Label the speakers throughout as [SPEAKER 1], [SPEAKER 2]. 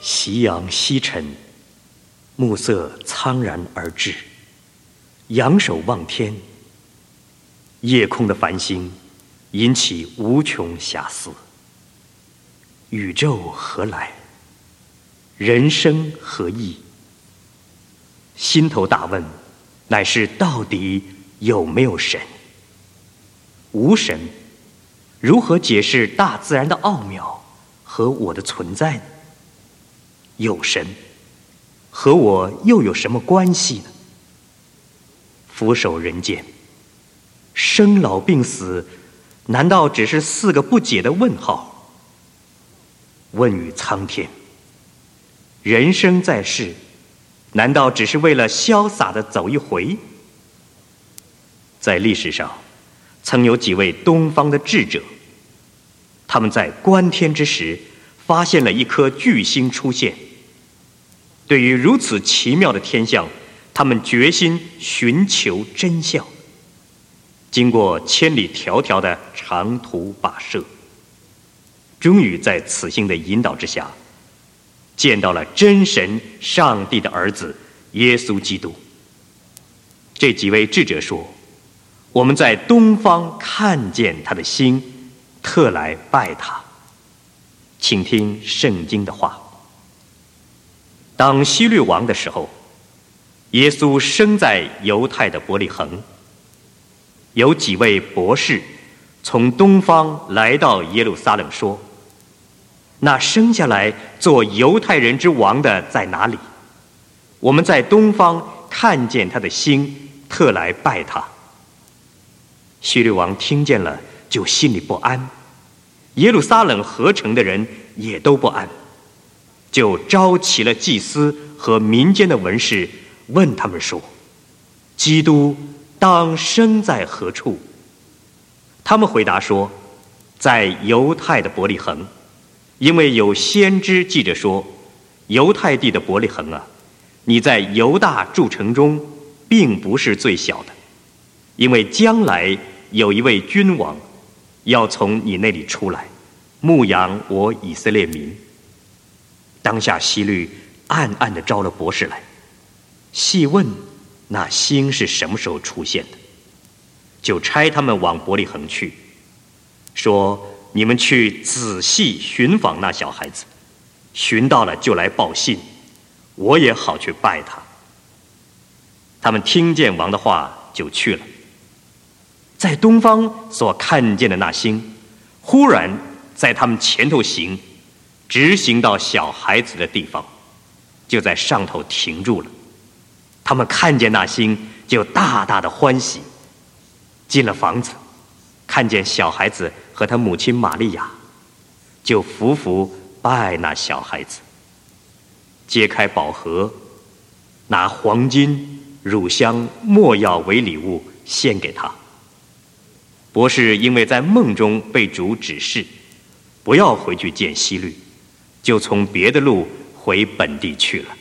[SPEAKER 1] 夕阳西沉，暮色苍然而至，仰首望天，夜空的繁星引起无穷遐思。宇宙何来？人生何意？心头大问，乃是到底有没有神？无神，如何解释大自然的奥妙和我的存在呢？有神，和我又有什么关系呢？俯首人间，生老病死，难道只是4个不解的问号？问于苍天，人生在世，难道只是为了潇洒地走一回？在历史上，曾有几位东方的智者，他们在观天之时，发现了一颗巨星出现。对于如此奇妙的天象，他们决心寻求真相。经过千里迢迢的长途跋涉，终于在此星的引导之下，见到了真神上帝的儿子耶稣基督。这几位智者说，我们在东方看见他的星，特来拜他。请听圣经的话。当希律王的时候，耶稣生在犹太的伯利恒。有几位博士从东方来到耶路撒冷，说，那生下来做犹太人之王的在哪里？我们在东方看见他的星，特来拜他。希律王听见了，就心里不安，耶路撒冷合城的人也都不安，就召集了祭司和民间的文士，问他们说，基督当生在何处？他们回答说，在犹太的伯利恒，因为有先知记着说，犹太地的伯利恒啊，你在犹大诸城中并不是最小的，因为将来有一位君王要从你那里出来，牧养我以色列民。当下希律暗暗地招了博士来，细问那星是什么时候出现的，就差他们往伯利恒去，说，你们去仔细寻访那小孩子，寻到了就来报信，我也好去拜他。他们听见王的话，就去了。在东方所看见的那星，忽然在他们前头行，直行到小孩子的地方，就在上头停住了。他们看见那星，就大大的欢喜。进了房子，看见小孩子和他母亲玛利亚，就匍匐拜那小孩子，揭开宝盒，拿黄金、乳香、没药为礼物献给他。博士因为在梦中被主指示，不要回去见希律，就从别的路回本地去了。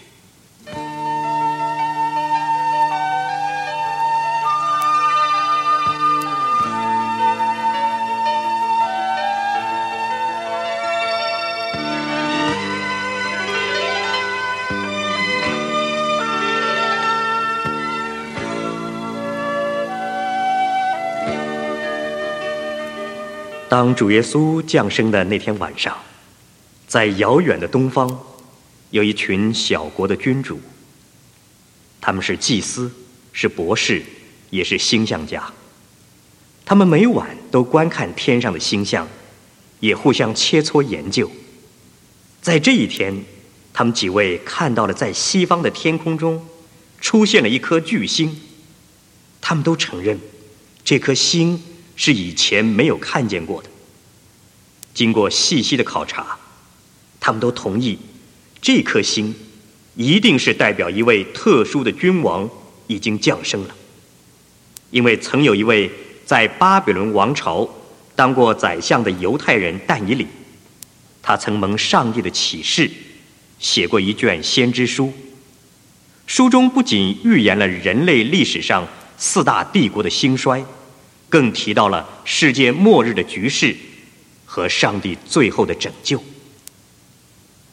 [SPEAKER 1] 当主耶稣降生的那天晚上，在遥远的东方，有一群小国的君主，他们是祭司，是博士，也是星象家。他们每晚都观看天上的星象，也互相切磋研究。在这一天，他们几位看到了在西方的天空中出现了一颗巨星。他们都承认，这颗星是以前没有看见过的。经过细细的考察，他们都同意，这颗星一定是代表一位特殊的君王已经降生了。因为曾有一位在巴比伦王朝当过宰相的犹太人但以理，他曾蒙上帝的启示，写过一卷先知书。书中不仅预言了人类历史上4大帝国的兴衰，更提到了世界末日的局势和上帝最后的拯救。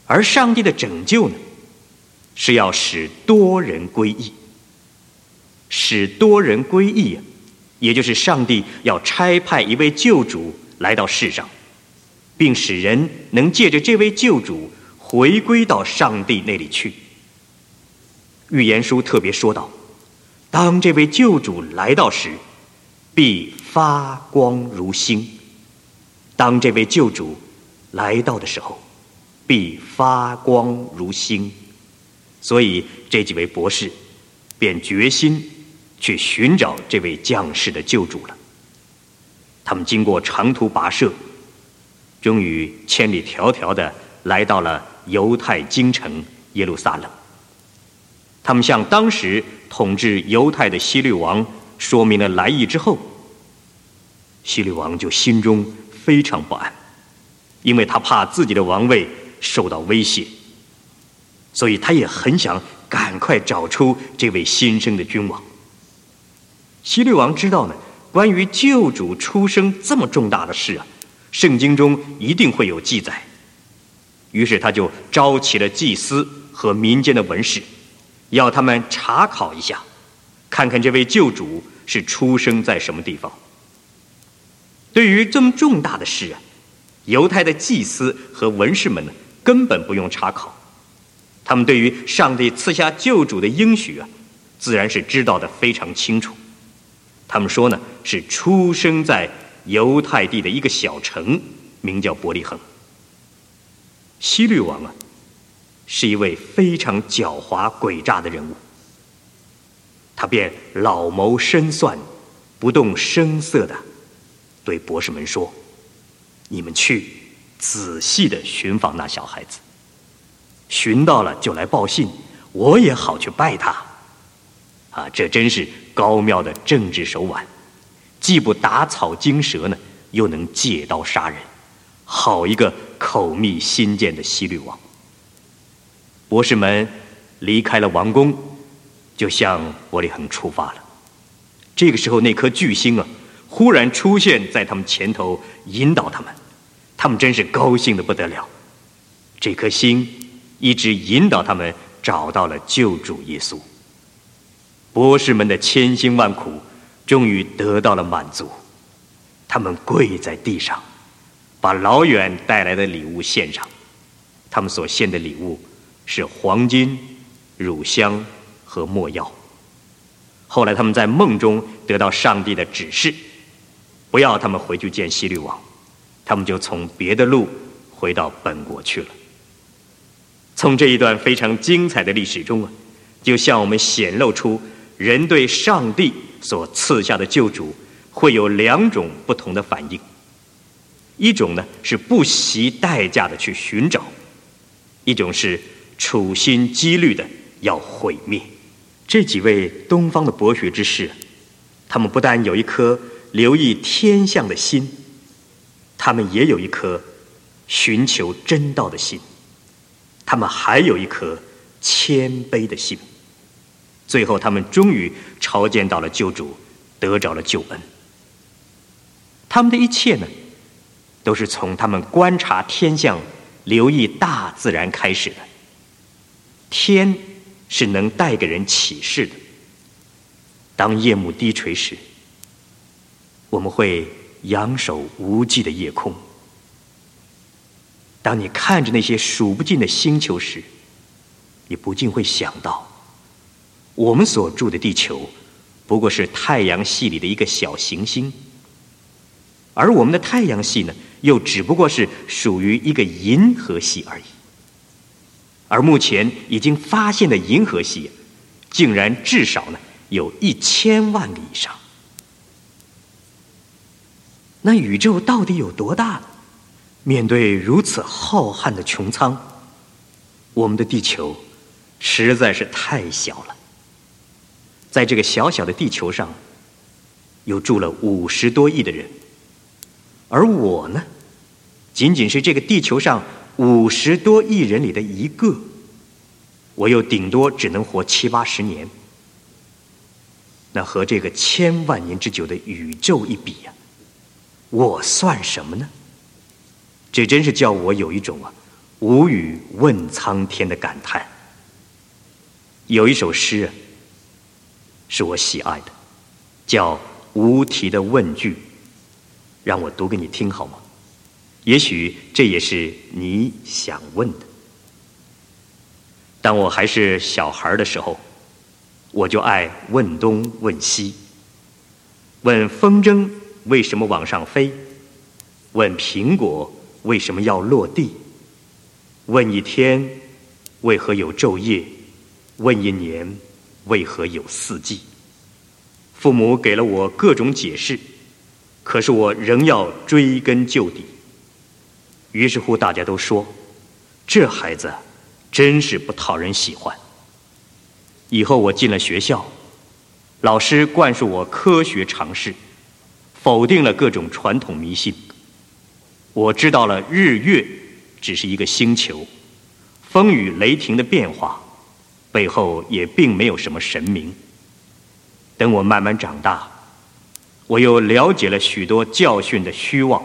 [SPEAKER 1] 而上帝的拯救呢，是要使多人归义。使多人归义，也就是上帝要差派一位救主来到世上，并使人能借着这位救主回归到上帝那里去。预言书特别说道，当这位救主来到时，必发光如星。当这位救主来到的时候，必发光如星。所以这几位博士便决心去寻找这位降世的救主了。他们经过长途跋涉，终于千里迢迢地来到了犹太京城耶路撒冷。他们向当时统治犹太的希律王说明了来意之后，希律王就心中非常不安，因为他怕自己的王位受到威胁，所以他也很想赶快找出这位新生的君王。希律王知道呢，关于救主出生这么重大的事啊，圣经中一定会有记载。于是他就召集了祭司和民间的文士，要他们查考一下，看看这位救主是出生在什么地方。对于这么重大的事啊，犹太的祭司和文士们呢，根本不用查考。他们对于上帝赐下救主的应许啊，自然是知道的非常清楚。他们说呢，是出生在犹太地的一个小城，名叫伯利恒。希律王啊，是一位非常狡猾诡诈的人物。他便老谋深算，不动声色地对博士们说：“你们去仔细地寻访那小孩子，寻到了就来报信，我也好去拜他。”啊，这真是高妙的政治手腕，既不打草惊蛇呢，又能借刀杀人，好一个口蜜心剑的希律王。博士们离开了王宫，就向伯利恒出发了。这个时候，那颗巨星啊，忽然出现在他们前头，引导他们。他们真是高兴得不得了。这颗星一直引导他们找到了救主耶稣。博士们的千辛万苦终于得到了满足，他们跪在地上，把老远带来的礼物献上。他们所献的礼物是黄金、乳香和没药。后来他们在梦中得到上帝的指示，不要他们回去见希律王，他们就从别的路回到本国去了。从这一段非常精彩的历史中啊，就向我们显露出人对上帝所赐下的救主会有两种不同的反应。一种呢是不惜代价的去寻找，一种是处心积虑的要毁灭。这几位东方的博学之士，他们不但有一颗留意天象的心，他们也有一颗寻求真道的心，他们还有一颗谦卑的心。最后他们终于朝见到了救主，得着了救恩。他们的一切呢，都是从他们观察天象、留意大自然开始的。天是能带给人启示的。当夜幕低垂时，我们会仰首无际的夜空。当你看着那些数不尽的星球时，你不禁会想到，我们所住的地球不过是太阳系里的一个小行星，而我们的太阳系呢，又只不过是属于一个银河系而已。而目前已经发现的银河系，竟然至少呢有1000万个以上。那宇宙到底有多大呢？面对如此浩瀚的穹苍，我们的地球实在是太小了。在这个小小的地球上，又住了50多亿的人，而我呢，仅仅是这个地球上50多亿人里的一个，我又顶多只能活70、80年。那和这个1000万年之久的宇宙一比呀，我算什么呢？这真是叫我有一种无语问苍天的感叹。有一首诗是我喜爱的，叫《无题的问句》，让我读给你听好吗？也许这也是你想问的。当我还是小孩的时候，我就爱问东问西，问风筝为什么往上飞，问苹果为什么要落地，问一天为何有昼夜，问一年为何有四季。父母给了我各种解释，可是我仍要追根究底。于是乎大家都说，这孩子真是不讨人喜欢。以后我进了学校，老师灌输我科学常识，否定了各种传统迷信。我知道了日月只是一个星球，风雨雷霆的变化背后也并没有什么神明。等我慢慢长大，我又了解了许多教训的虚妄。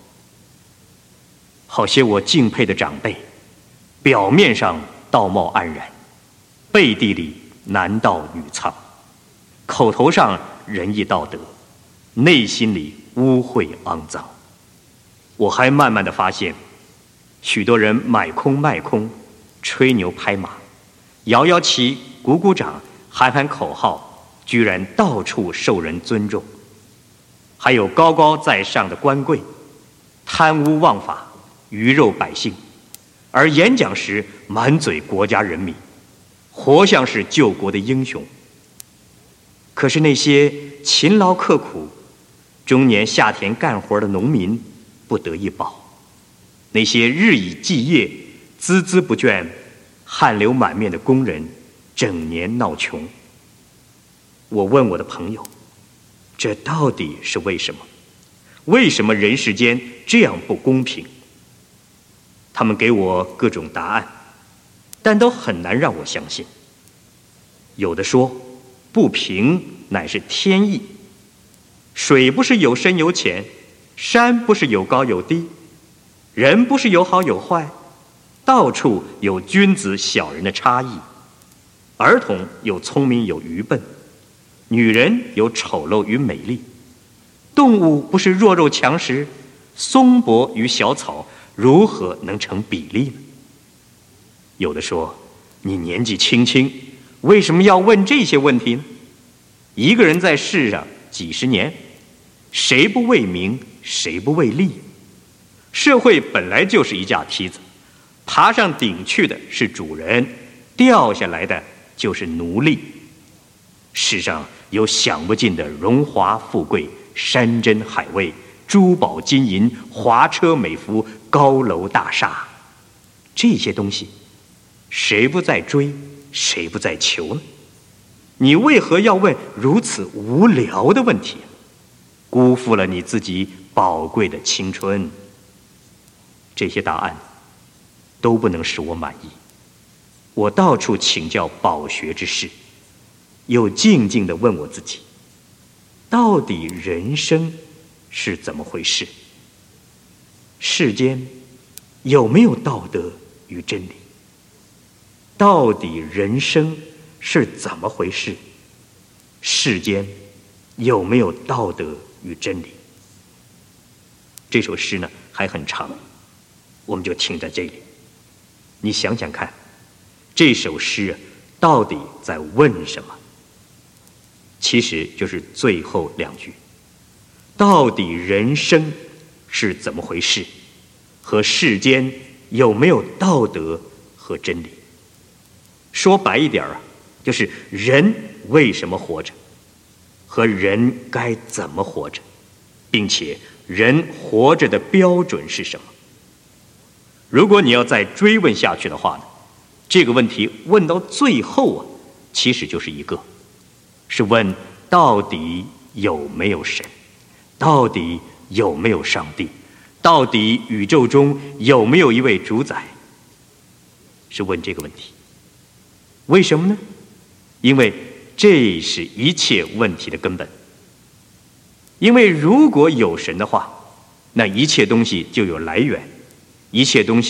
[SPEAKER 1] 好些我敬佩的长辈，表面上道貌岸然，背地里男盗女娼，口头上仁义道德，内心里污秽肮脏。我还慢慢地发现，许多人买空卖空，吹牛拍马，摇摇旗，鼓鼓掌，喊喊口号，居然到处受人尊重。还有高高在上的官贵，贪污枉法，鱼肉百姓，而演讲时满嘴国家人民，活像是救国的英雄。可是那些勤劳刻苦、终年下田干活的农民不得一饱，那些日以继夜、孜孜不倦、汗流满面的工人整年闹穷。我问我的朋友，这到底是为什么？为什么人世间这样不公平？他们给我各种答案，但都很难让我相信。有的说，不平乃是天意，水不是有深有浅，山不是有高有低，人不是有好有坏，到处有君子小人的差异，儿童有聪明有愚笨，女人有丑陋与美丽，动物不是弱肉强食，松柏与小草如何能成比例呢？有的说，你年纪轻轻，为什么要问这些问题呢？一个人在世上几十年，谁不为名，谁不为利？社会本来就是一架梯子，爬上顶去的是主人，掉下来的就是奴隶。世上有享不尽的荣华富贵、山珍海味、珠宝金银、华车美服、高楼大厦，这些东西谁不在追，谁不在求呢？你为何要问如此无聊的问题？辜负了你自己宝贵的青春。这些答案都不能使我满意。我到处请教饱学之士，又静静地问我自己，到底人生是怎么回事？世间有没有道德与真理？到底人生是怎么回事？世间有没有道德与真理？这首诗呢还很长，我们就停在这里。你想想看，这首诗到底在问什么？其实就是最后两句，到底人生是怎么回事？和世间有没有道德和真理？说白一点就是人为什么活着，和人该怎么活着，并且人活着的标准是什么？如果你要再追问下去的话呢，这个问题问到最后其实就是一个，是问到底有没有神，到底有没有上帝，到底宇宙中有没有一位主宰，是问这个问题。为什么呢？因为这是一切问题的根本。因为如果有神的话，那一切东西就有来源，一切东西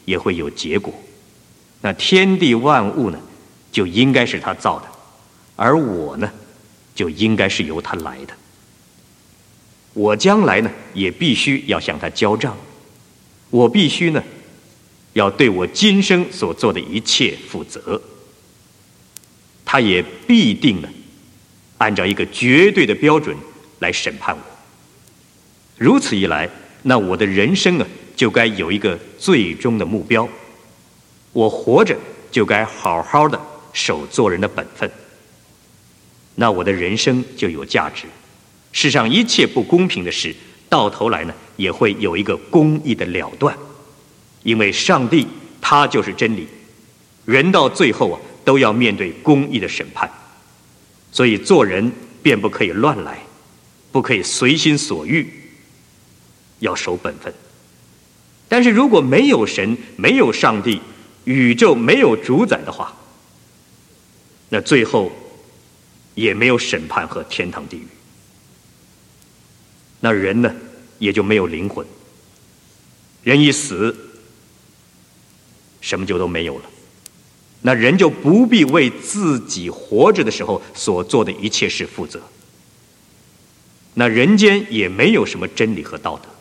[SPEAKER 1] 也会有结果。那天地万物呢，就应该是他造的，而我呢，就应该是由他来的。我将来呢，也必须要向他交账，我必须呢，要对我今生所做的一切负责。他也必定呢，按照一个绝对的标准来审判我。如此一来，那我的人生啊，就该有一个最终的目标。我活着就该好好的守做人的本分，那我的人生就有价值。世上一切不公平的事，到头来呢，也会有一个公义的了断。因为上帝他就是真理，人到最后啊，都要面对公义的审判。所以做人便不可以乱来，不可以随心所欲，要守本分。但是如果没有神，没有上帝，宇宙没有主宰的话，那最后也没有审判和天堂地狱。那人呢，也就没有灵魂。人一死，什么就都没有了。那人就不必为自己活着的时候所做的一切事负责。那人间也没有什么真理和道德。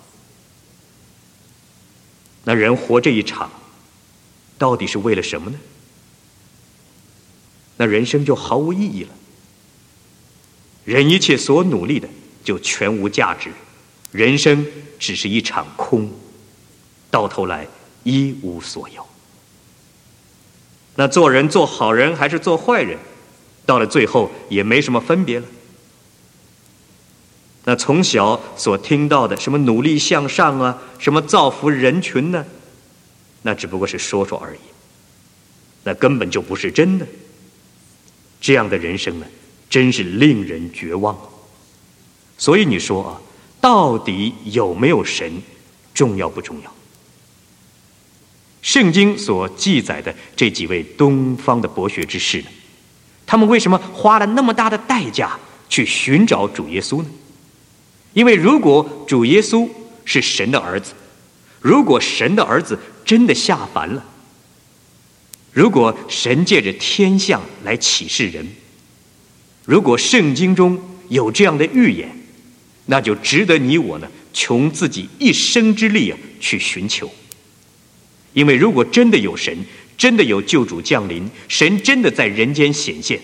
[SPEAKER 1] 那人活这一场，到底是为了什么呢？那人生就毫无意义了。人一切所努力的就全无价值，人生只是一场空，到头来一无所有。那做人做好人还是做坏人，到了最后也没什么分别了。那从小所听到的什么努力向上啊，什么造福人群呢，那只不过是说说而已，那根本就不是真的。这样的人生呢，真是令人绝望。所以你说啊，到底有没有神，重要不重要？圣经所记载的这几位东方的博学之士呢，他们为什么花了那么大的代价去寻找主耶稣呢？因为如果主耶稣是神的儿子，如果神的儿子真的下凡了，如果神借着天象来启示人，如果圣经中有这样的预言，那就值得你我呢穷自己一生之力啊去寻求。因为如果真的有神，真的有救主降临，神真的在人间显现，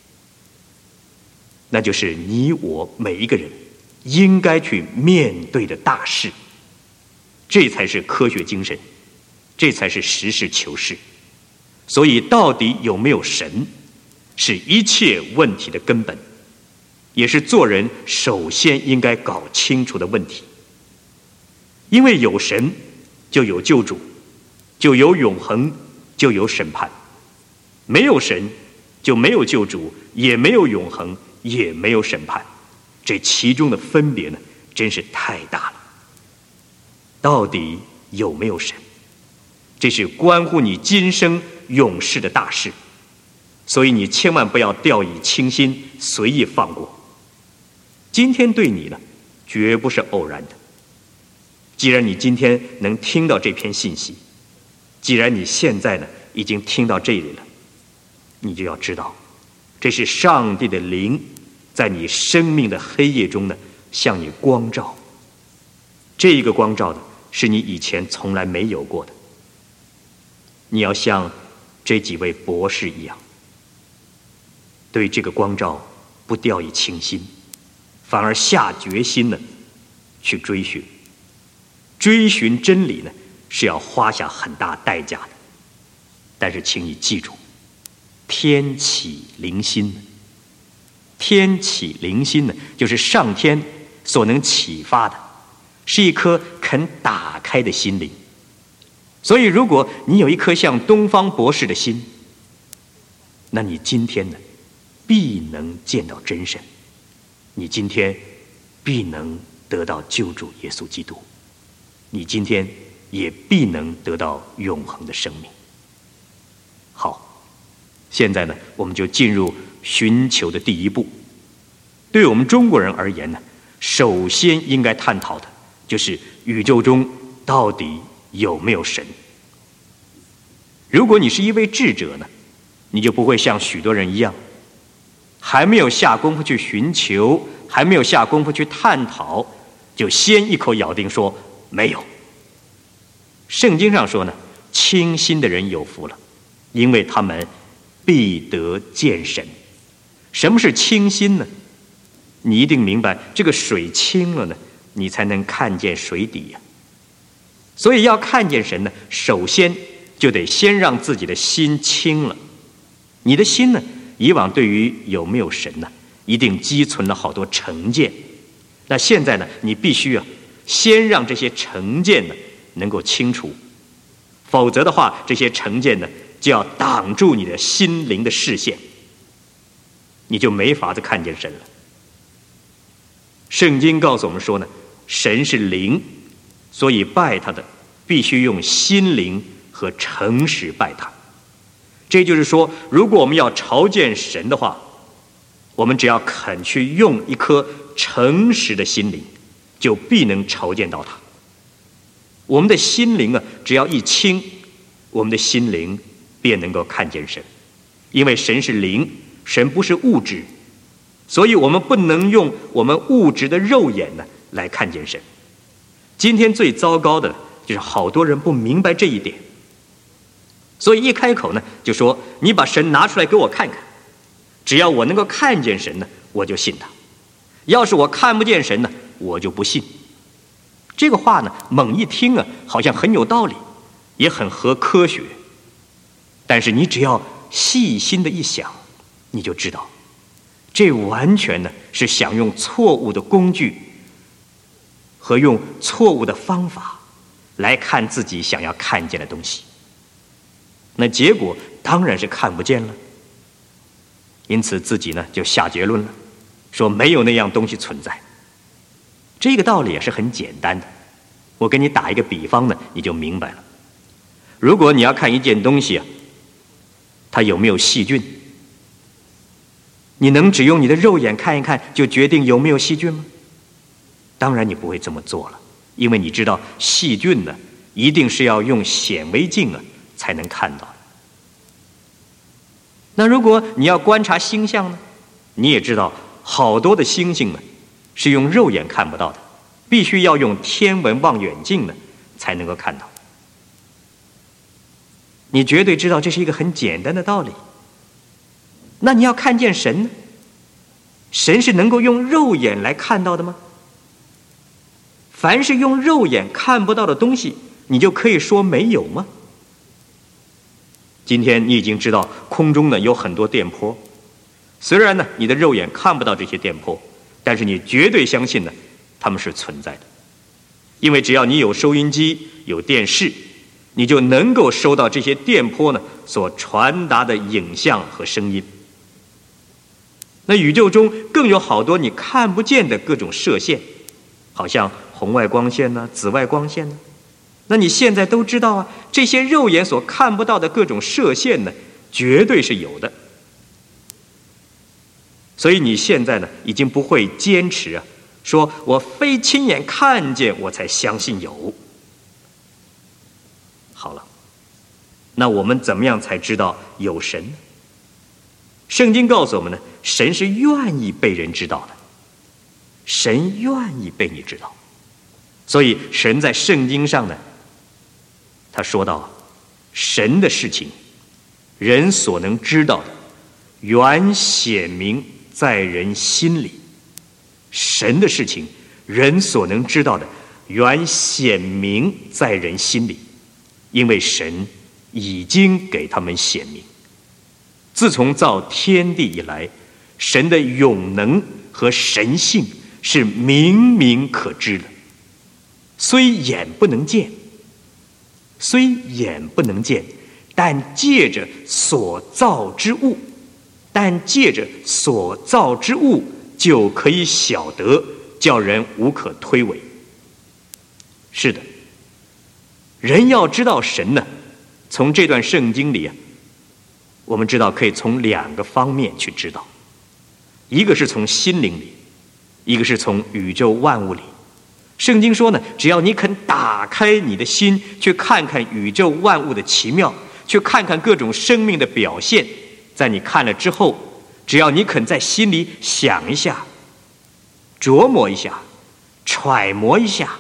[SPEAKER 1] 那就是你我每一个人应该去面对的大事。这才是科学精神，这才是实事求是。所以到底有没有神，是一切问题的根本，也是做人首先应该搞清楚的问题。因为有神就有救主，就有永恒，就有审判。没有神就没有救主，也没有永恒，也没有审判。这其中的分别呢，真是太大了。到底有没有神，这是关乎你今生永世的大事。所以你千万不要掉以轻心，随意放过。今天对你呢，绝不是偶然的。既然你今天能听到这篇信息，既然你现在呢已经听到这里了，你就要知道，这是上帝的灵在你生命的黑夜中呢向你光照。这一个光照的是你以前从来没有过的。你要像这几位博士一样，对这个光照不掉以轻心，反而下决心呢去追寻。追寻真理呢是要花下很大代价的。但是请你记住，天启灵心。天启灵心呢，就是上天所能启发的，是一颗肯打开的心灵。所以如果你有一颗像东方博士的心，那你今天呢必能见到真神，你今天必能得到救主耶稣基督，你今天也必能得到永恒的生命。好，现在呢我们就进入寻求的第一步。对我们中国人而言呢，首先应该探讨的就是宇宙中到底有没有神。 如果你是一位智者呢，你就不会像许多人一样，还没有下功夫去寻求，还没有下功夫去探讨，就先一口咬定说没有。圣经上说呢，清心的人有福了，因为他们必得见神。什么是清心呢？你一定明白，这个水清了呢，你才能看见水底呀。所以要看见神呢，首先就得先让自己的心清了。你的心呢，以往对于有没有神呢，一定积存了好多成见。那现在呢，你必须先让这些成见呢能够清除，否则的话，这些成见呢就要挡住你的心灵的视线，你就没法子看见神了。圣经告诉我们说呢，神是灵，所以拜他的必须用心灵和诚实拜他。这就是说，如果我们要朝见神的话，我们只要肯去用一颗诚实的心灵，就必能朝见到他。我们的心灵只要一清，我们的心灵便能够看见神。因为神是灵，神不是物质，所以我们不能用我们物质的肉眼来看见神。今天最糟糕的就是好多人不明白这一点，所以一开口呢就说你把神拿出来给我看看，只要我能够看见神呢，我就信他；要是我看不见神呢，我就不信。这个话呢，猛一听好像很有道理，也很合科学，但是你只要细心的一想，你就知道，这完全呢是想用错误的工具和用错误的方法来看自己想要看见的东西，那结果当然是看不见了。因此自己呢就下结论了，说没有那样东西存在。这个道理也是很简单的，我给你打一个比方呢，你就明白了。如果你要看一件东西它有没有细菌，你能只用你的肉眼看一看就决定有没有细菌吗？当然你不会这么做了，因为你知道细菌呢一定是要用显微镜才能看到。那如果你要观察星象呢，你也知道好多的星星呢是用肉眼看不到的，必须要用天文望远镜呢才能够看到。你绝对知道这是一个很简单的道理。那你要看见神呢？神是能够用肉眼来看到的吗？凡是用肉眼看不到的东西，你就可以说没有吗？今天你已经知道空中呢有很多电波，虽然呢你的肉眼看不到这些电波，但是你绝对相信呢它们是存在的。因为只要你有收音机有电视，你就能够收到这些电波呢所传达的影像和声音。那宇宙中更有好多你看不见的各种射线，好像红外光线呢、紫外光线呢。那你现在都知道这些肉眼所看不到的各种射线呢，绝对是有的。所以你现在呢，已经不会坚持说我非亲眼看见我才相信有。好了，那我们怎么样才知道有神呢？圣经告诉我们呢，神是愿意被人知道的，神愿意被你知道。所以神在圣经上呢，他说到神的事情，人所能知道的，原显明在人心里。神的事情，人所能知道的，原显明在人心里，因为神已经给他们显明。自从造天地以来，神的永能和神性是明明可知的，虽眼不能见，但借着所造之物，就可以晓得，叫人无可推诿。是的，人要知道神呢，从这段圣经里我们知道可以从两个方面去知道，一个是从心灵里，一个是从宇宙万物里。圣经说呢，只要你肯打开你的心，去看看宇宙万物的奇妙， 去看看各种生命的表现，在你看了之后，只要你肯在心里想一下、琢磨一下、揣摩一下，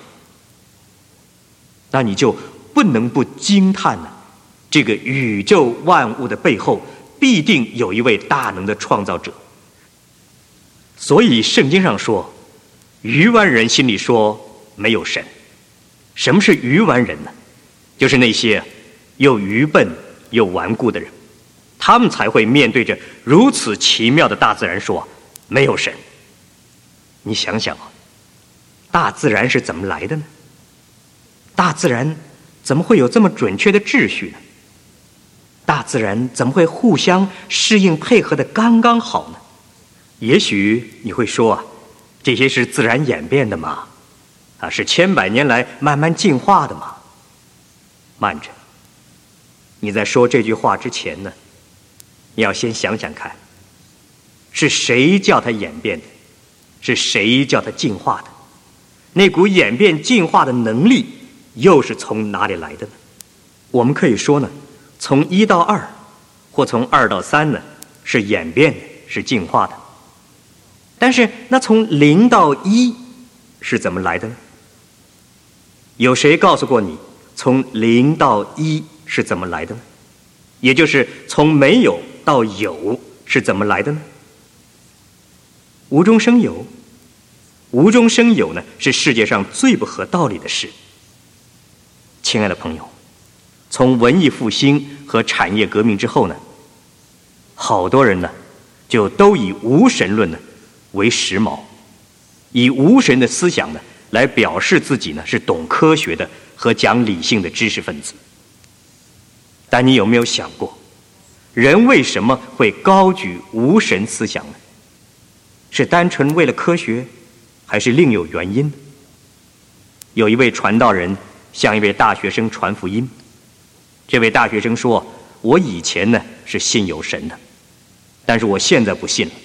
[SPEAKER 1] 那你就不能不惊叹了。这个宇宙万物的背后，必定有一位大能的创造者。所以圣经上说，愚顽人心里说没有神。什么是愚顽人呢？就是那些又愚笨又顽固的人，他们才会面对着如此奇妙的大自然说没有神。你想想啊，大自然是怎么来的呢？大自然怎么会有这么准确的秩序呢？大自然怎么会互相适应配合的刚刚好呢？也许你会说啊，这些是自然演变的嘛，是千百年来慢慢进化的嘛。慢着，你在说这句话之前呢，你要先想想看，是谁叫它演变的？是谁叫它进化的？那股演变进化的能力又是从哪里来的呢？我们可以说呢，从1到2，或从2到3呢，是演变的，是进化的。但是那从0到1是怎么来的呢？有谁告诉过你从0到1是怎么来的呢？也就是从没有到有是怎么来的呢？无中生有。无中生有呢，是世界上最不合道理的事。亲爱的朋友，从文艺复兴和产业革命之后呢，好多人呢就都以无神论呢为时髦，以无神的思想呢来表示自己呢是懂科学的和讲理性的知识分子。但你有没有想过，人为什么会高举无神思想呢？是单纯为了科学，还是另有原因呢？有一位传道人向一位大学生传福音，这位大学生说，我以前呢是信有神的，但是我现在不信了。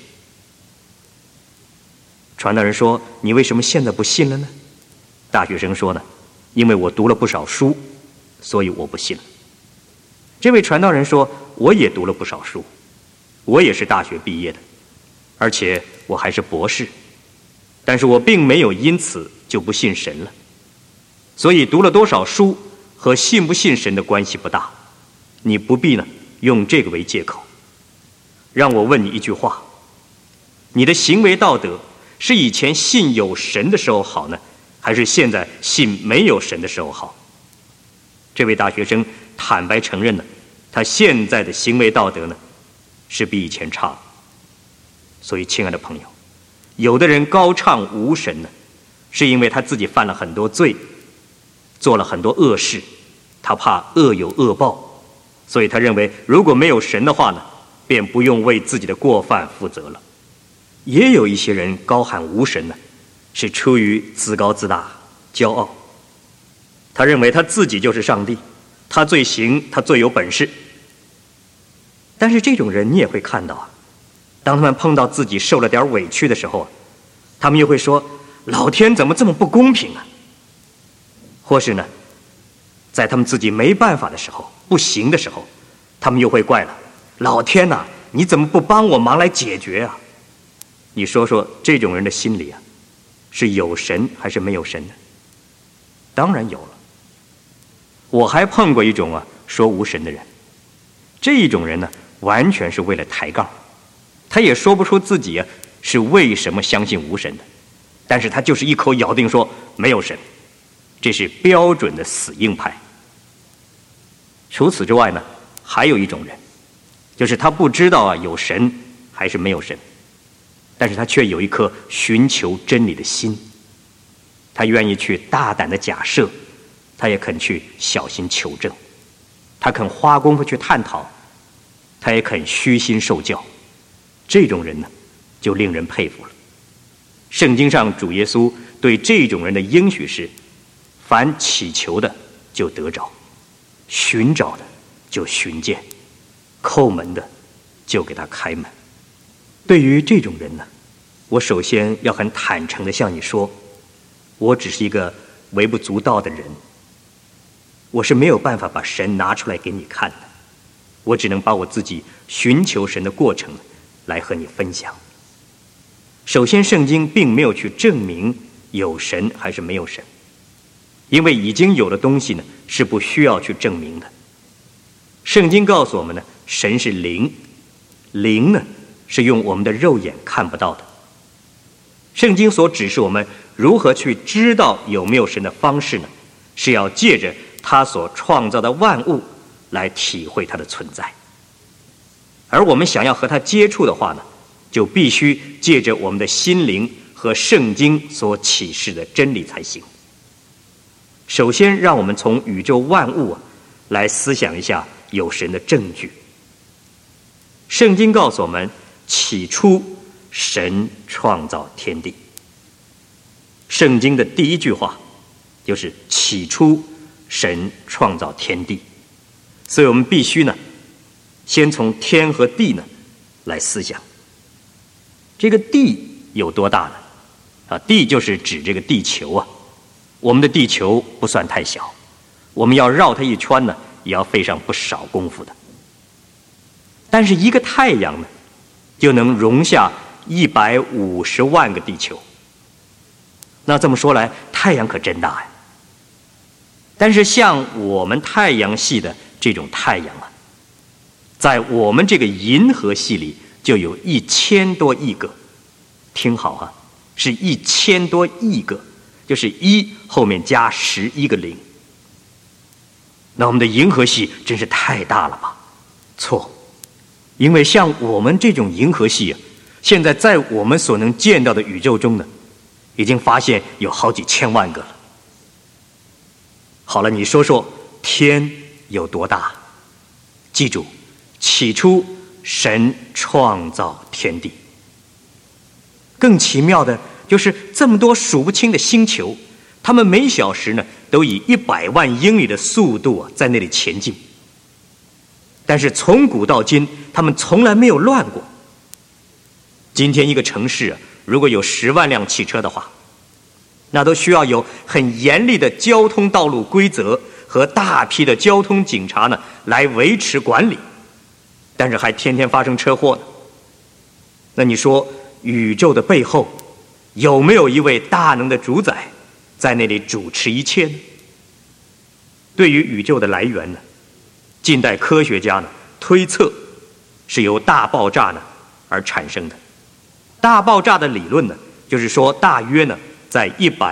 [SPEAKER 1] 传道人说，你为什么现在不信了呢？大学生说呢，因为我读了不少书，所以我不信了。这位传道人说，我也读了不少书，我也是大学毕业的，而且我还是博士，但是我并没有因此就不信神了。所以读了多少书和信不信神的关系不大，你不必呢用这个为借口。让我问你一句话，你的行为道德是以前信有神的时候好呢，还是现在信没有神的时候好？这位大学生坦白承认呢，他现在的行为道德呢是比以前差了。所以亲爱的朋友，有的人高唱无神呢，是因为他自己犯了很多罪，做了很多恶事，他怕恶有恶报，所以他认为如果没有神的话呢，便不用为自己的过犯负责了。也有一些人高喊无神呢，是出于自高自大、骄傲，他认为他自己就是上帝，他最行，他最有本事。但是这种人你也会看到啊，当他们碰到自己受了点委屈的时候，他们又会说，老天怎么这么不公平啊？或是呢，在他们自己没办法的时候，不行的时候，他们又会怪了，老天哪，你怎么不帮我忙来解决啊？你说说这种人的心里啊，是有神还是没有神呢？当然有了。我还碰过一种啊说无神的人，这一种人呢完全是为了抬杠，他也说不出自己啊是为什么相信无神的，但是他就是一口咬定说没有神，这是标准的死硬派。除此之外呢，还有一种人，就是他不知道啊有神还是没有神，但是他却有一颗寻求真理的心，他愿意去大胆的假设，他也肯去小心求证，他肯花功夫去探讨，他也肯虚心受教。这种人呢就令人佩服了。圣经上主耶稣对这种人的应许是，凡祈求的就得着，寻找的就寻见，叩门的就给他开门。对于这种人呢，我首先要很坦诚地向你说，我只是一个微不足道的人，我是没有办法把神拿出来给你看的。 我只能把我自己寻求神的过程来和你分享。首先，圣经并没有去证明有神还是没有神，因为已经有的东西呢是不需要去证明的。圣经告诉我们呢，神是灵，灵呢是用我们的肉眼看不到的。圣经所指示我们如何去知道有没有神的方式呢，是要借着他所创造的万物来体会他的存在。而我们想要和他接触的话呢，就必须借着我们的心灵和圣经所启示的真理才行。首先，让我们从宇宙万物来思想一下有神的证据。圣经告诉我们，起初神创造天地。圣经的第一句话就是起初神创造天地。所以我们必须呢，先从天和地呢来思想。这个地有多大呢？地就是指这个地球啊。我们的地球不算太小，我们要绕它一圈呢，也要费上不少功夫的。但是一个太阳呢，就能容下150万个地球。那这么说来，太阳可真大呀。但是像我们太阳系的这种太阳啊，在我们这个银河系里就有1000多亿个。听好啊，是1000多亿个，就是1后面加11个零。那我们的银河系真是太大了吧？错，因为像我们这种银河系啊，现在在我们所能见到的宇宙中呢，已经发现有好几千万个了。好了，你说说天有多大？记住，起初神创造天地。更奇妙的就是这么多数不清的星球，它们每小时呢都以100万英里的速度在那里前进。但是从古到今，它们从来没有乱过。今天一个城市如果有10万辆汽车的话，那都需要有很严厉的交通道路规则和大批的交通警察呢来维持管理，但是还天天发生车祸呢。那你说宇宙的背后有没有一位大能的主宰在那里主持一切呢？对于宇宙的来源呢，近代科学家呢推测是由大爆炸呢而产生的。大爆炸的理论呢，就是说大约呢在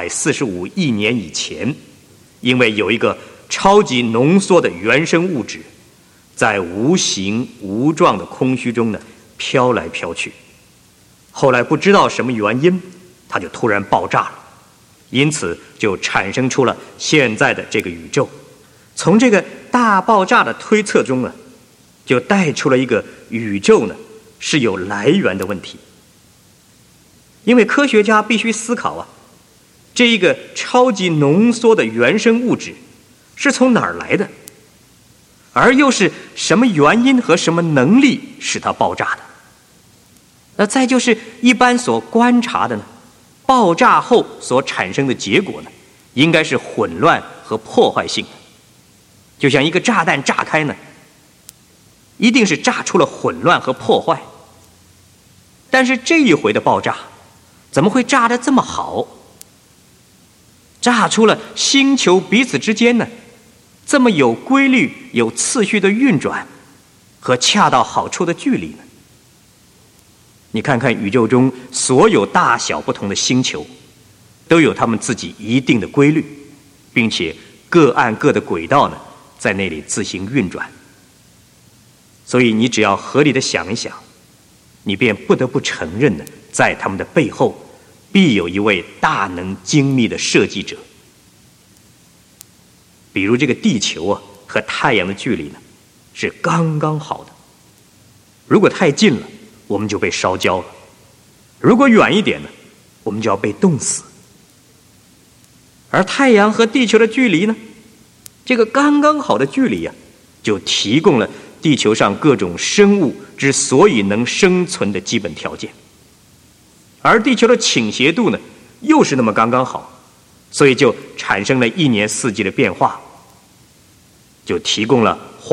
[SPEAKER 1] 145亿年以前，因为有一个超级浓缩的原生物质在无形无状的空虚中呢飘来飘去，后来不知道什么原因，它就突然爆炸了，因此就产生出了现在的这个宇宙。从这个大爆炸的推测中呢，就带出了一个宇宙呢是有来源的问题。因为科学家必须思考这一个超级浓缩的原生物质是从哪儿来的，而又是什么原因和什么能力使它爆炸的。那再就是一般所观察的呢，爆炸后所产生的结果呢，应该是混乱和破坏性的。就像一个炸弹炸开呢，一定是炸出了混乱和破坏。但是这一回的爆炸怎么会炸得这么好？炸出了星球彼此之间呢这么有规律有次序的运转和恰到好处的距离呢？你看看宇宙中所有大小不同的星球都有它们自己一定的规律，并且各按各的轨道呢在那里自行运转。所以你只要合理的想一想，你便不得不承认呢，在他们的背后必有一位大能精密的设计者。比如这个地球和太阳的距离呢是刚刚好的，如果太近了我们就被烧焦了，如果远一点呢我们就要被冻死。而太阳和地球的距离呢，这个刚刚好的距离就提供了地球上各种生物之所以能生存的基本条件。而地球的倾斜度呢又是那么刚刚好，所以就产生了一年四季的变化，就提供了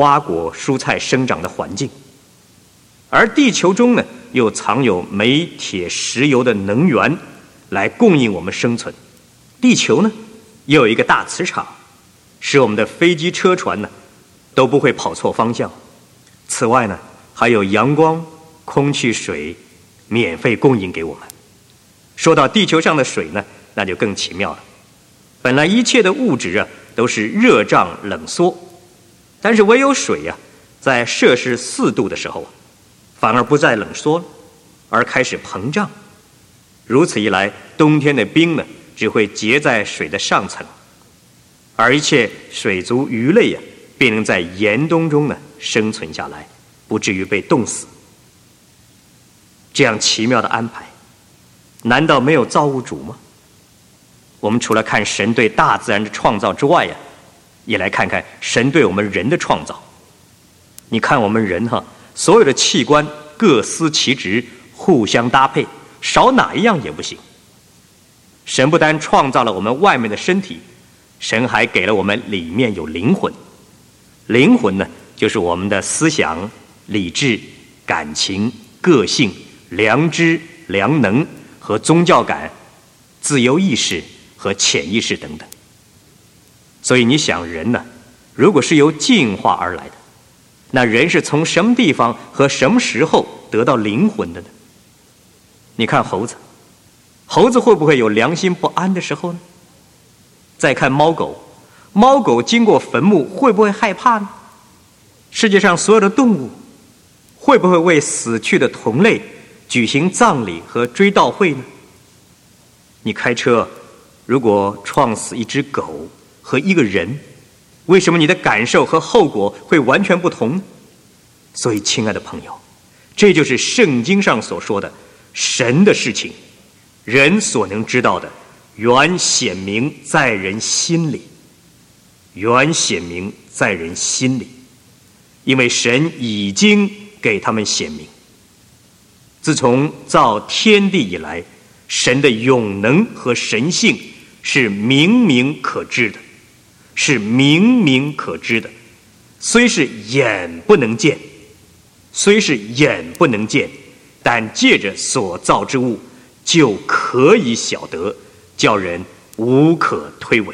[SPEAKER 1] 花果蔬菜生长的环境，而地球中呢，又藏有煤、铁、石油的能源来供应我们生存。地球呢，又有一个大磁场，使我们的飞机、车船呢都不会跑错方向。此外呢，还有阳光、空气、水免费供应给我们。说到地球上的水呢，那就更奇妙了。本来一切的物质啊都是热胀冷缩，但是唯有水啊，在摄氏4度的时候啊，反而不再冷缩了，而开始膨胀。如此一来，冬天的冰呢，只会结在水的上层，而一切水族鱼类啊，便能在严冬中呢生存下来，不至于被冻死。这样奇妙的安排，难道没有造物主吗？我们除了看神对大自然的创造之外呀，也来看看神对我们人的创造。你看我们人所有的器官各司其职，互相搭配，少哪一样也不行。神不单创造了我们外面的身体，神还给了我们里面有灵魂。灵魂呢，就是我们的思想、理智、感情、个性、良知、良能和宗教感、自由意识和潜意识等等。所以你想，人呢，如果是由进化而来的，那人是从什么地方和什么时候得到灵魂的呢？你看猴子，猴子会不会有良心不安的时候呢？再看猫狗，猫狗经过坟墓会不会害怕呢？世界上所有的动物会不会为死去的同类举行葬礼和追悼会呢？你开车如果撞死一只狗和一个人，为什么你的感受和后果会完全不同呢？所以亲爱的朋友，这就是圣经上所说的神的事情，人所能知道的原显明在人心里，原显明在人心里，因为神已经给他们显明。自从造天地以来，神的永能和神性是明明可知的，是明明可知的，虽是眼不能见，虽是眼不能见，但借着所造之物就可以晓得，叫人无可推诿。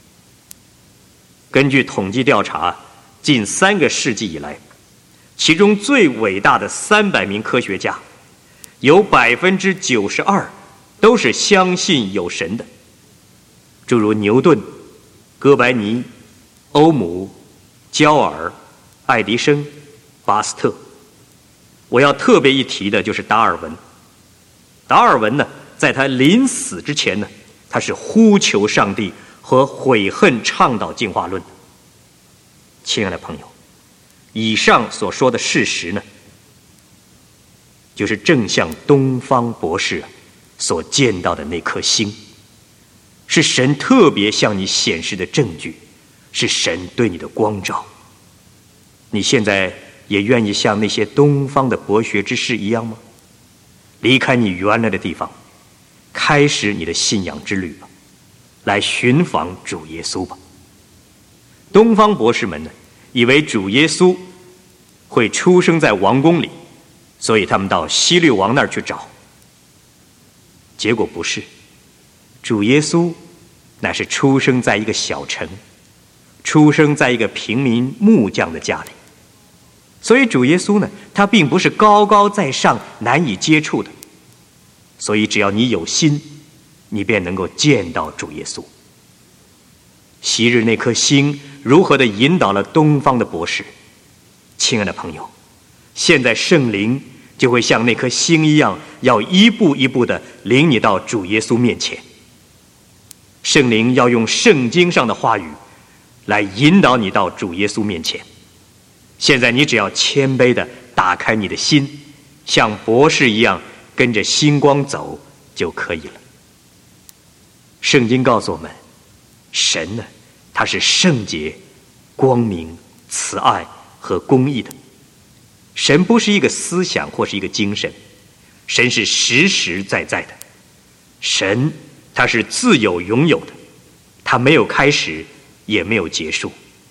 [SPEAKER 1] 根据统计调查，近3个世纪以来，其中最伟大的300名科学家，有92%都是相信有神的，诸如牛顿、哥白尼、欧姆、焦耳、爱迪生、巴斯特。我要特别一提的就是达尔文。达尔文呢，在他临死之前呢，他是呼求上帝和悔恨倡导进化论。亲爱的朋友，以上所说的事实呢，就是正像东方博士所见到的那颗星，是神特别向你显示的证据，是神对你的光照。你现在也愿意像那些东方的博学之士一样吗？离开你原来的地方，开始你的信仰之旅吧，来寻访主耶稣吧。东方博士们呢，以为主耶稣会出生在王宫里，所以他们到希律王那儿去找。结果不是，主耶稣乃是出生在一个小城，出生在一个平民木匠的家里。所以主耶稣呢，他并不是高高在上难以接触的，所以只要你有心，你便能够见到主耶稣。昔日那颗星如何的引导了东方的博士，亲爱的朋友，现在圣灵就会像那颗星一样，要一步一步的领你到主耶稣面前。圣灵要用圣经上的话语来引导你到主耶稣面前。现在你只要谦卑的打开你的心，像博士一样跟着星光走就可以了。圣经告诉我们，神呢，他是圣洁、光明、慈爱和公义的。神不是一个思想或是一个精神，神是实实在在的。神他是自有永有的，他没有开始也没有结束。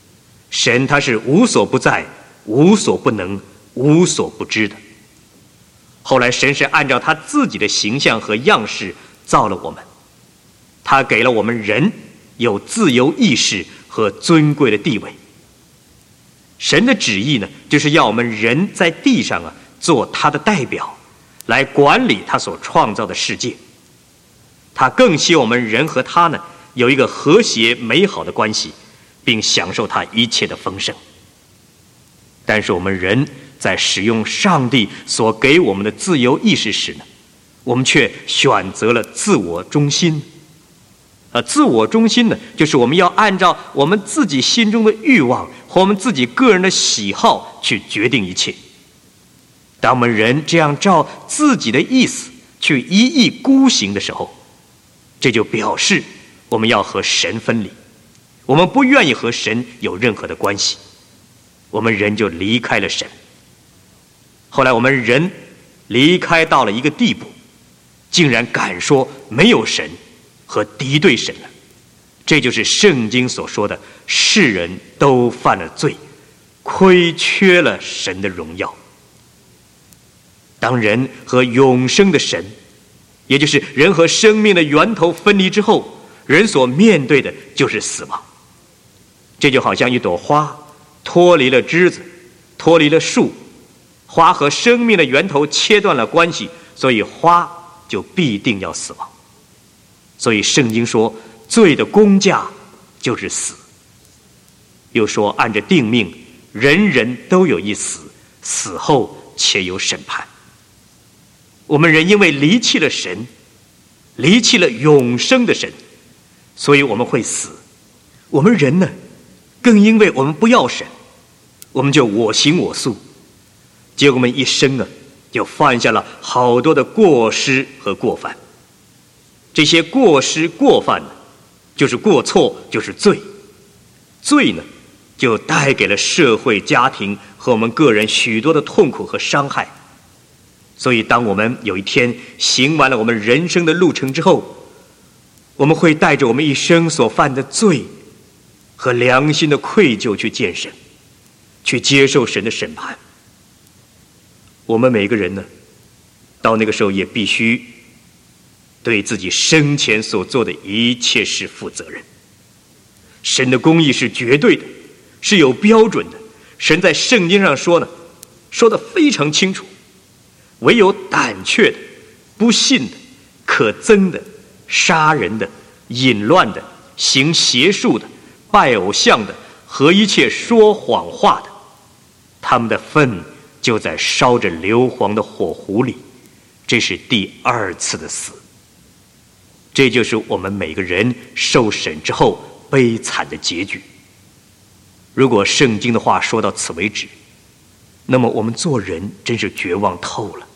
[SPEAKER 1] 神他是无所不在、无所不能、无所不知的。后来神是按照他自己的形象和样式造了我们，他给了我们人有自由意识和尊贵的地位。神的旨意呢，就是要我们人在地上做他的代表，来管理他所创造的世界。他更希望我们人和他呢有一个和谐美好的关系，并享受他一切的丰盛。但是我们人在使用上帝所给我们的自由意识时呢，我们却选择了自我中心。自我中心呢，就是我们要按照我们自己心中的欲望和我们自己个人的喜好去决定一切。当我们人这样照自己的意思去一意孤行的时候，这就表示我们要和神分离，我们不愿意和神有任何的关系，我们人就离开了神。后来我们人离开到了一个地步，竟然敢说没有神和敌对神了。这就是圣经所说的世人都犯了罪，亏缺了神的荣耀。当人和永生的神，也就是人和生命的源头分离之后，人所面对的就是死亡。这就好像一朵花脱离了枝子，脱离了树，花和生命的源头切断了关系，所以花就必定要死亡。所以圣经说，罪的工价就是死。又说，按着定命，人人都有一死，死后且有审判。我们人因为离弃了神，离弃了永生的神，所以我们会死。我们人呢，更因为我们不要神，我们就我行我素，结果我们一生就犯下了好多的过失和过犯。这些过失过犯呢，就是过错，就是罪。罪呢，就带给了社会、家庭和我们个人许多的痛苦和伤害。所以当我们有一天行完了我们人生的路程之后，我们会带着我们一生所犯的罪和良心的愧疚去见神，去接受神的审判。我们每个人呢，到那个时候也必须对自己生前所做的一切事负责任。神的公义是绝对的，是有标准的。神在圣经上说得非常清楚，唯有胆怯的、不信的、可憎的、杀人的、淫乱的、行邪术的、拜偶像的和一切说谎话的，他们的份就在烧着硫磺的火湖里，这是第二次的死。这就是我们每个人受审之后悲惨的结局。如果圣经的话说到此为止，那么我们做人真是绝望透了。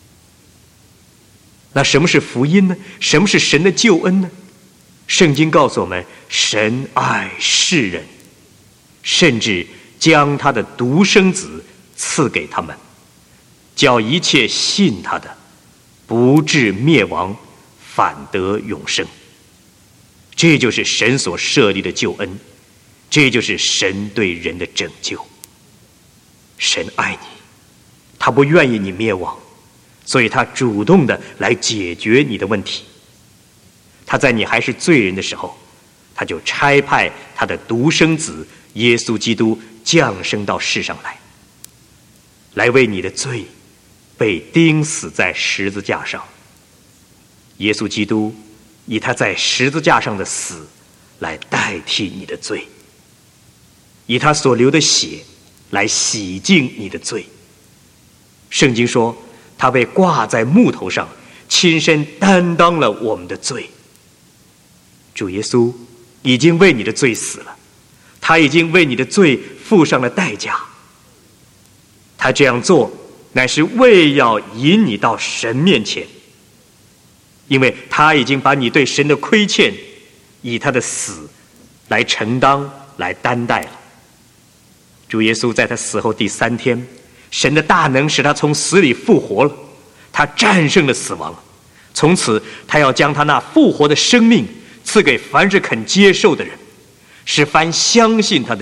[SPEAKER 1] 那什么是福音呢？什么是神的救恩呢？圣经告诉我们，神爱世人，甚至将他的独生子赐给他们，叫一切信他的不至灭亡，反得永生。这就是神所设立的救恩，这就是神对人的拯救。神爱你，他不愿意你灭亡，所以他主动的来解决你的问题。他在你还是罪人的时候，他就差派他的独生子耶稣基督降生到世上来为你的罪被钉死在十字架上。耶稣基督以他在十字架上的死来代替你的罪，以他所流的血来洗净你的罪。圣经说，他被挂在木头上，亲身担当了我们的罪。主耶稣已经为你的罪死了，他已经为你的罪付上了代价。他这样做乃是为要引你到神面前，因为他已经把你对神的亏欠以他的死来承担、来担待了。主耶稣在他死后第3天，神的大能使他从死里复活了，他战胜了死亡。从此他要将他那复活的生命赐给凡是肯接受的人，使凡相信他的人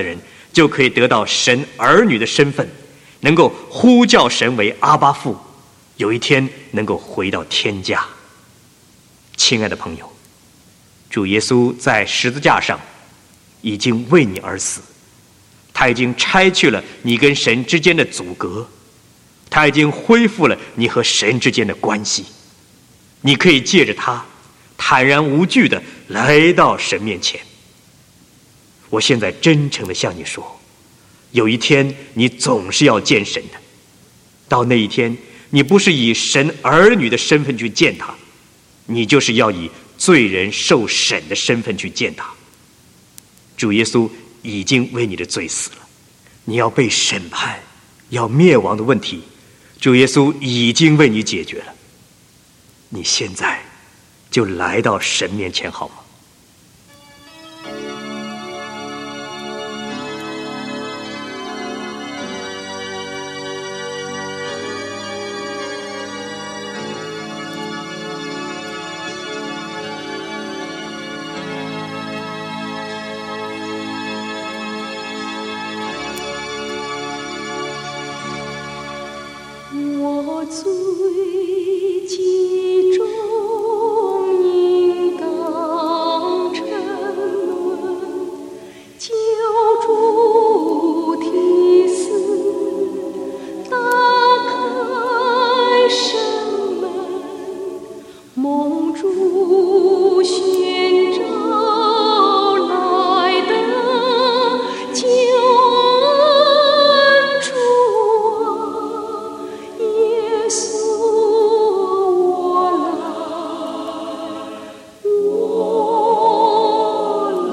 [SPEAKER 1] 就可以得到神儿女的身份，能够呼叫神为阿爸父，有一天能够回到天家。亲爱的朋友，主耶稣在十字架上已经为你而死，他已经拆去了你跟神之间的阻隔，他已经恢复了你和神之间的关系。你可以借着他坦然无惧地来到神面前。我现在真诚地向你说，有一天你总是要见神的。到那一天，你不是以神儿女的身份去见他，你就是要以罪人受审的身份去见他。主耶稣已经为你的罪死了，你要被审判要灭亡的问题，主耶稣已经为你解决了。你现在就来到神面前好吗？
[SPEAKER 2] 我最集中应当沉沦，救主提示，打开生门，蒙主宣召来的救恩主啊，耶稣我来，我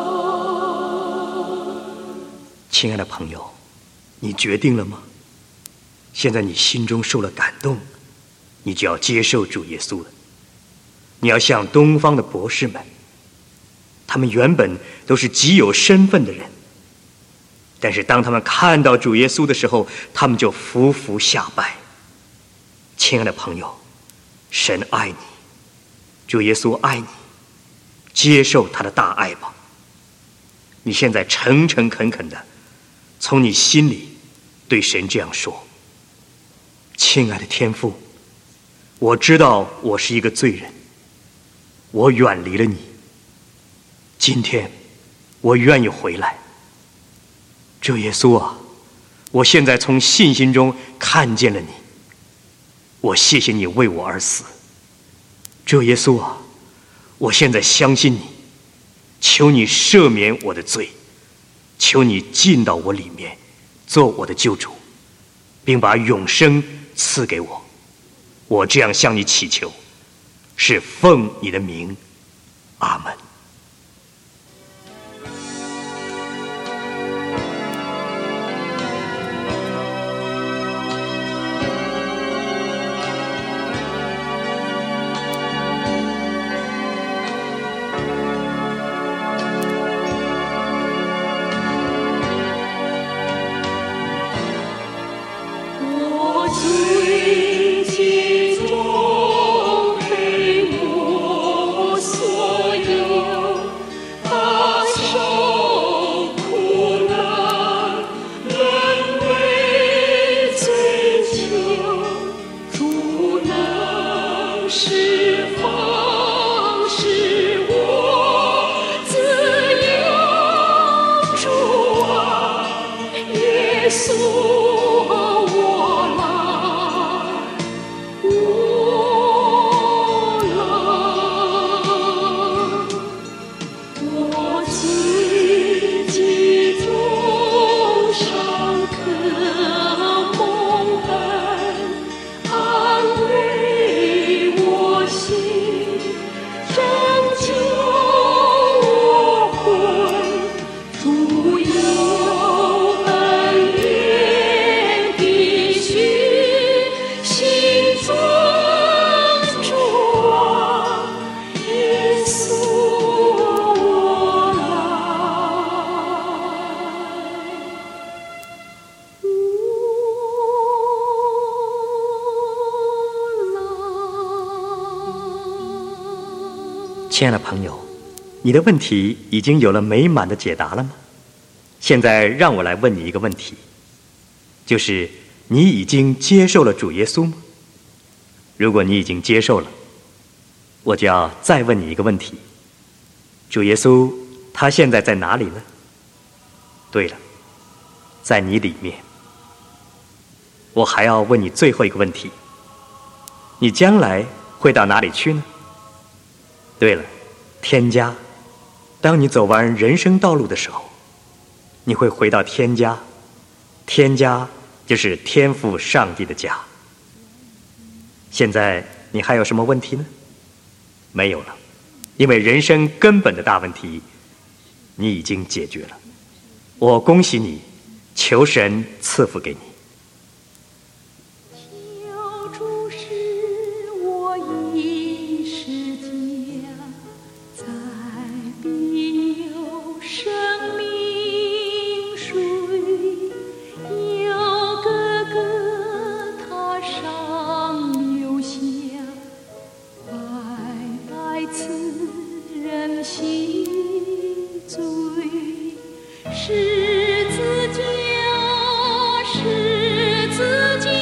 [SPEAKER 2] 来。
[SPEAKER 1] 亲爱的朋友，你决定了吗？现在你心中受了感动，你就要接受主耶稣了。你要像东方的博士们，他们原本都是极有身份的人，但是当他们看到主耶稣的时候，他们就匍匐下拜。亲爱的朋友，神爱你，主耶稣爱你，接受他的大爱吧。你现在诚诚恳恳的从你心里对神这样说：亲爱的天父，我知道我是一个罪人，我远离了你，今天我愿意回来。主耶稣啊，我现在从信心中看见了你，我谢谢你为我而死。主耶稣啊，我现在相信你，求你赦免我的罪，求你进到我里面，做我的救主，并把永生赐给我。我这样向你祈求，是奉你的名，阿门。
[SPEAKER 2] 我最集中陪我所有，他受苦难，人为追求，主能释放，使我自由。主啊，耶稣。
[SPEAKER 1] 亲爱的朋友，你的问题已经有了美满的解答了吗？ 现在让我来问你一个问题，就是你已经接受了主耶稣吗？如果你已经接受了，我就要再问你一个问题，主耶稣他现在在哪里呢？对了，在你里面。我还要问你最后一个问题，你将来会到哪里去呢？对了，天家。当你走完人生道路的时候，你会回到天家，天家就是天父上帝的家。现在你还有什么问题呢？没有了，因为人生根本的大问题你已经解决了。我恭喜你，求神赐福给你。
[SPEAKER 2] 求主使我一世家，在必有生命水，有哥哥他上留下，白白赐人洗罪。十字架，十字架，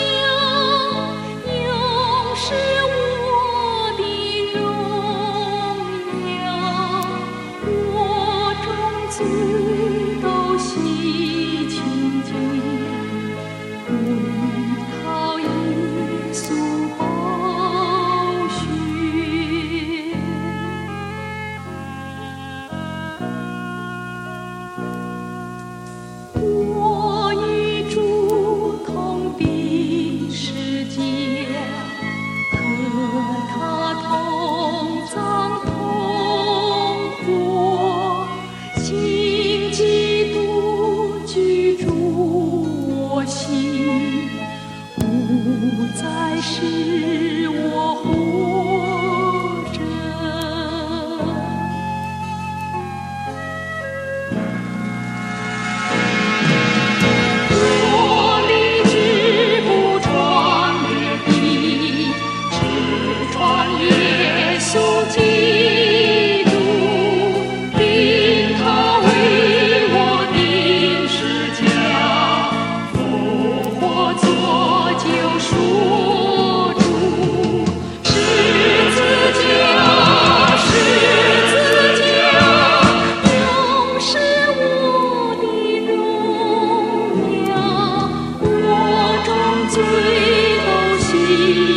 [SPEAKER 2] 永是我的荣耀。我众罪都洗清净，归讨耶稣宝血。我与主同病世界，和他同葬同活，信基督居住我心，不再是我活着。我立志不传列地，只传耶稣基督，因他为我定十架，复活作救赎主。十字架，十字架，永是我的荣耀。我众罪都洗